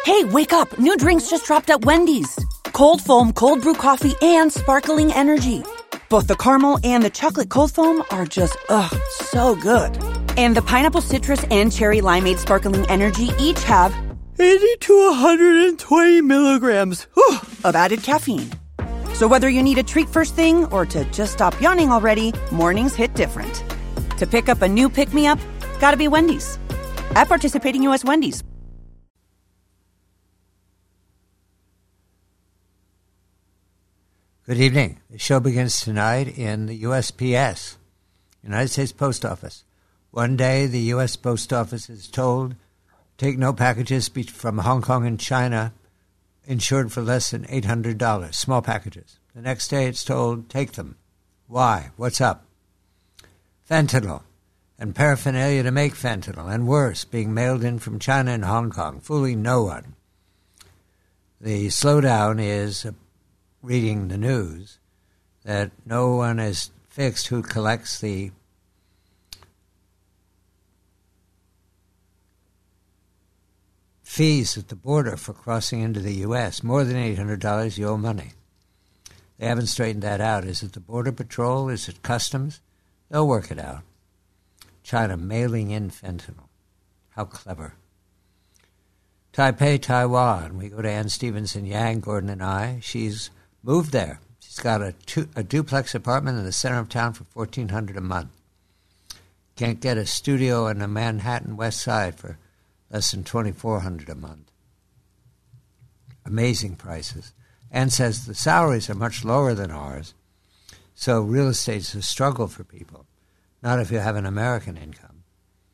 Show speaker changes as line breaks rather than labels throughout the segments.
Hey, wake up. New drinks just dropped at Wendy's. Cold foam, cold brew coffee, and sparkling energy. Both the caramel and the chocolate cold foam are just, so good. And the pineapple citrus and cherry limeade sparkling energy each have 80 to 120 milligrams of added caffeine. So whether you need a treat first thing or to just stop yawning already, mornings hit different. To pick up a new pick-me-up, gotta be Wendy's. At participating U.S. Wendy's.
Good evening. The show begins tonight in the USPS, United States Post Office. One day, the U.S. Post Office is told, take no packages from Hong Kong and China insured for less than $800, small packages. The next day, it's told, take them. Why? What's up? Fentanyl and paraphernalia to make fentanyl, and worse, being mailed in from China and Hong Kong, fooling no one. The slowdown is reading the news that no one is fixed who collects the fees at the border for crossing into the U.S. More than $800, you owe money. They haven't straightened that out. Is it the Border Patrol? Is it Customs? They'll work it out. China mailing in fentanyl. How clever. Taipei, Taiwan. We go to Ann Stevenson Yang, Gordon and I. She's moved there. She's got a duplex apartment in the center of town for $1,400 a month. Can't get a studio on the Manhattan West Side for less than $2,400 a month. Amazing prices. Ann says the salaries are much lower than ours, so real estate's a struggle for people, not if you have an American income.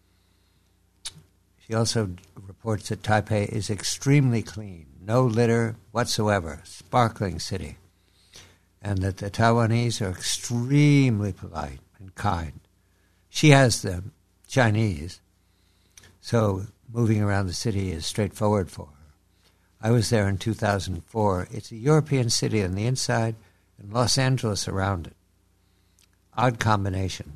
She also reports that Taipei is extremely clean, no litter whatsoever, sparkling city, and that the Taiwanese are extremely polite and kind. She has the Chinese, so moving around the city is straightforward for her. I was there in 2004. It's a European city on the inside and Los Angeles around it. Odd combination.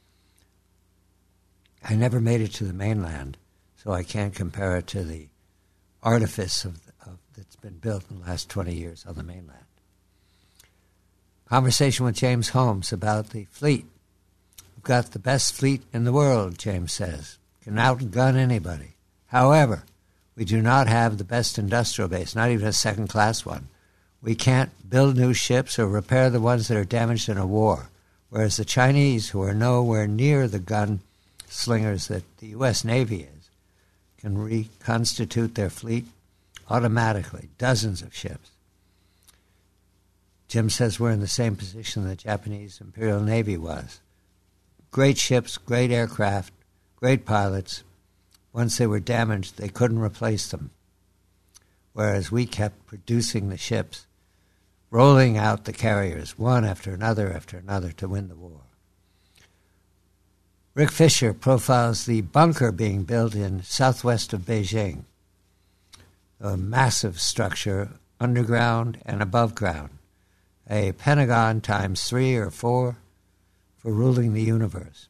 I never made it to the mainland, so I can't compare it to the artifice that's been built in the last 20 years on the mainland. Conversation with James Holmes about the fleet. We've got the best fleet in the world, James says. Can outgun anybody. However, we do not have the best industrial base, not even a second-class one. We can't build new ships or repair the ones that are damaged in a war, whereas the Chinese, who are nowhere near the gun slingers that the U.S. Navy is, can reconstitute their fleet automatically, dozens of ships. Jim says we're in the same position the Japanese Imperial Navy was. Great ships, great aircraft, great pilots. Once they were damaged, they couldn't replace them, whereas we kept producing the ships, rolling out the carriers, one after another to win the war. Rick Fisher profiles the bunker being built in southwest of Beijing, a massive structure underground and above ground, a Pentagon times 3 or 4 for ruling the universe.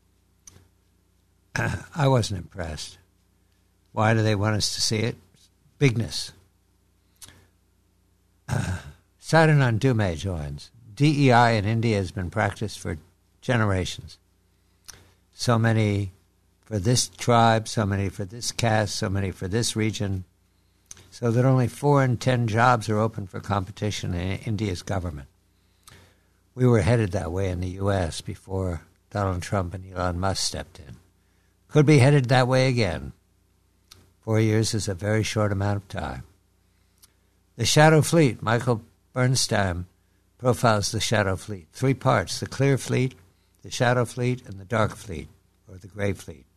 I wasn't impressed. Why do they want us to see it? Bigness. Sadanand Dume joins. DEI in India has been practiced for generations. So many for this tribe, so many for this caste, so many for this region, so that only 4 in 10 jobs are open for competition in India's government. We were headed that way in the U.S. before Donald Trump and Elon Musk stepped in. Could be headed that way again. 4 years is a very short amount of time. The Shadow Fleet. Michael Bernstein profiles the Shadow Fleet. 3 parts: the Clear Fleet, the Shadow Fleet, and the Dark Fleet, or the Gray Fleet.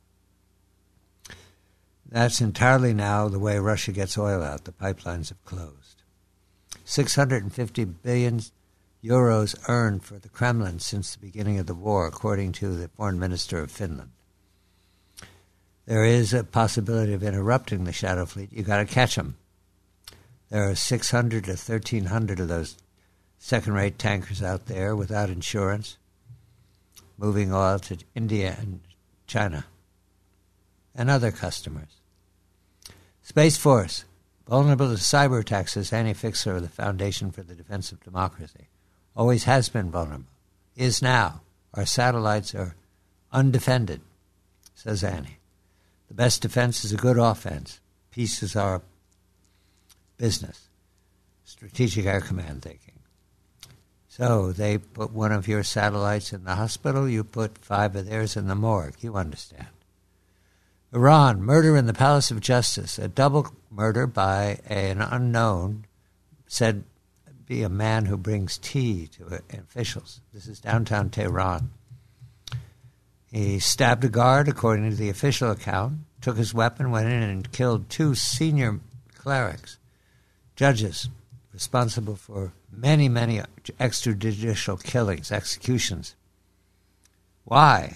That's entirely now the way Russia gets oil out. The pipelines have closed. 650 billion euros earned for the Kremlin since the beginning of the war, according to the foreign minister of Finland. There is a possibility of interrupting the Shadow Fleet. You've got to catch them. There are 600 to 1,300 of those second-rate tankers out there without insurance, moving oil to India and China and other customers. Space Force, vulnerable to cyber attacks, says Annie Fixler of the Foundation for the Defense of Democracy. Always has been vulnerable. Is now. Our satellites are undefended, says Annie. The best defense is a good offense. Peace is our business. Strategic Air Command thinking. So they put one of your satellites in the hospital, you put 5 of theirs in the morgue. You understand. Iran, murder in the Palace of Justice. A double murder by an unknown, said be a man who brings tea to officials. This is downtown Tehran. He stabbed a guard, according to the official account, took his weapon, went in and killed 2 senior clerics, judges, responsible for many, many extrajudicial killings, executions. Why?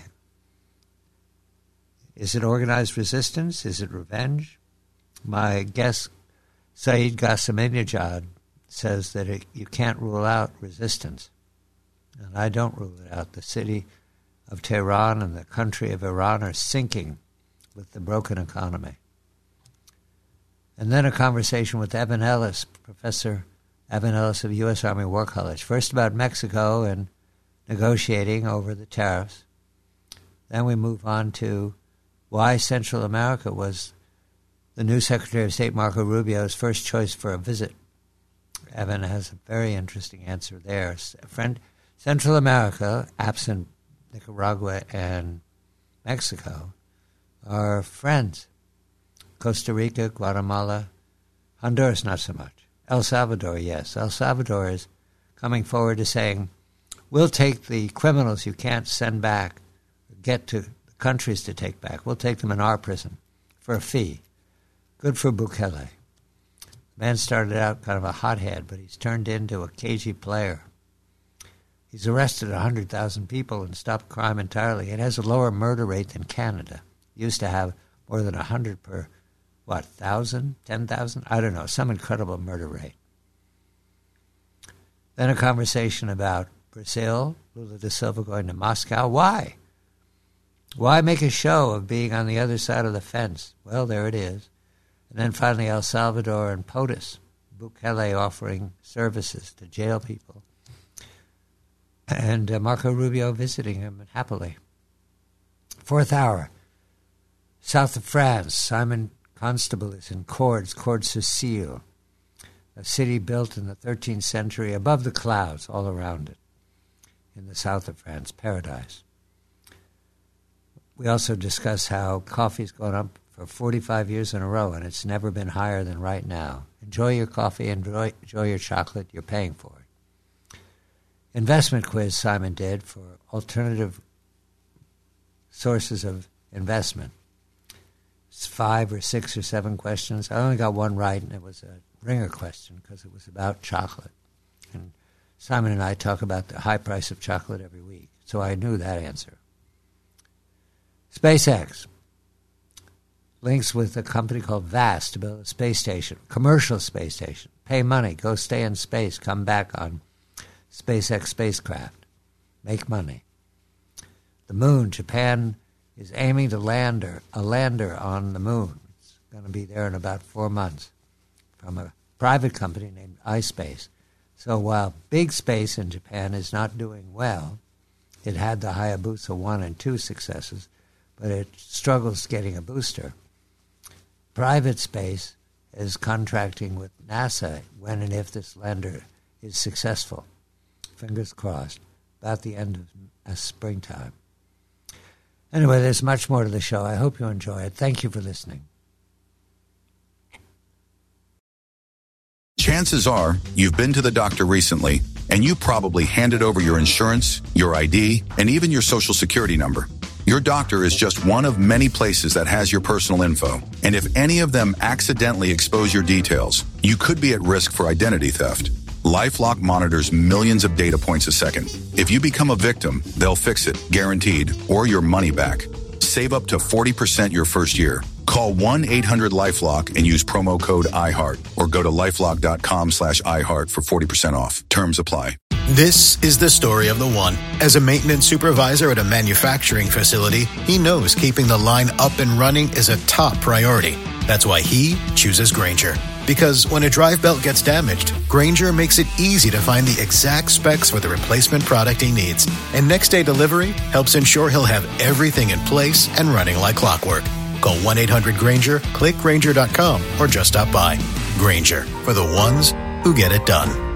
Is it organized resistance? Is it revenge? My guest, Saeed Ghassanejad, says that you can't rule out resistance. And I don't rule it out. The city of Tehran and the country of Iran are sinking with the broken economy. And then a conversation with Evan Ellis, Professor Evan Ellis of U.S. Army War College. First about Mexico and negotiating over the tariffs. Then we move on to why Central America was the new Secretary of State, Marco Rubio's first choice for a visit. Evan has a very interesting answer there. Central America, absent Nicaragua and Mexico, are friends. Costa Rica, Guatemala, Honduras, not so much. El Salvador, yes. El Salvador is coming forward to saying, we'll take the criminals you can't send back, get to the countries to take back. We'll take them in our prison for a fee. Good for Bukele. The man started out kind of a hothead, but he's turned into a cagey player. He's arrested 100,000 people and stopped crime entirely. It has a lower murder rate than Canada. It used to have more than 100 per 1,000, 10,000? I don't know, some incredible murder rate. Then a conversation about Brazil, Lula da Silva going to Moscow. Why? Why make a show of being on the other side of the fence? Well, there it is. And then finally El Salvador and POTUS, Bukele offering services to jail people. And Marco Rubio visiting him happily. 4th hour, south of France, Simon Constable is in Cordes, Cordes-sur-Sille, a city built in the 13th century above the clouds all around it, in the south of France, paradise. We also discuss how coffee's gone up for 45 years in a row, and it's never been higher than right now. Enjoy your coffee, enjoy your chocolate, you're paying for it. Investment quiz Simon did for alternative sources of investment. It's 5 or 6 or 7 questions. I only got one right, and it was a ringer question because it was about chocolate. And Simon and I talk about the high price of chocolate every week, so I knew that answer. SpaceX links with a company called VAST to build a space station, commercial space station. Pay money, go stay in space, come back on SpaceX spacecraft. Make money. The moon, Japan is aiming to a lander on the moon. It's going to be there in about 4 months from a private company named iSpace. So while big space in Japan is not doing well, it had the Hayabusa 1 and 2 successes, but it struggles getting a booster. Private space is contracting with NASA when and if this lander is successful. Fingers crossed, about the end of springtime. Anyway, there's much more to the show. I hope you enjoy it. Thank you for listening.
Chances are you've been to the doctor recently, and you probably handed over your insurance, your ID, and even your social security number. Your doctor is just one of many places that has your personal info. And if any of them accidentally expose your details, you could be at risk for identity theft. LifeLock monitors millions of data points a second. If you become a victim, they'll fix it, guaranteed, or your money back. Save up to 40% your first year. Call 1-800-LifeLock and use promo code iHeart or go to LifeLock.com/iHeart for 40% off. Terms apply.
This is the story of the one. As a maintenance supervisor at a manufacturing facility, he knows keeping the line up and running is a top priority. That's why he chooses Grainger. Because when a drive belt gets damaged, Grainger makes it easy to find the exact specs for the replacement product he needs. And next-day delivery helps ensure he'll have everything in place and running like clockwork. Call 1-800-GRAINGER, click Grainger.com, or just stop by. Grainger, for the ones who get it done.